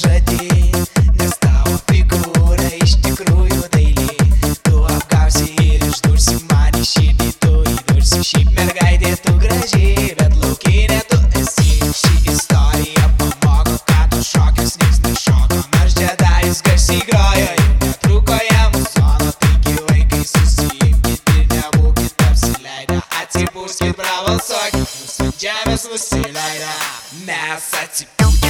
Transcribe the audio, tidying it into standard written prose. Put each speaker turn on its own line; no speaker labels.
žadėjai, nes tavo figūra iš tikrųjų daili. Tu apgausi ir išdursi man į širdį, tu įdursi. Šiaip mergaitė tu gražiai, bet laukinė tu esi. Ši istorija pamoko, kad tu šokius niks nešoko, nors džedajus garsiai grojo, jau netruko jam sono. Taigi vaikai susiimkit ir nebūkit apsileidę, atsipūskit, prabalsuokit, mūsų žemės nusileidę. Mes atsipūskit.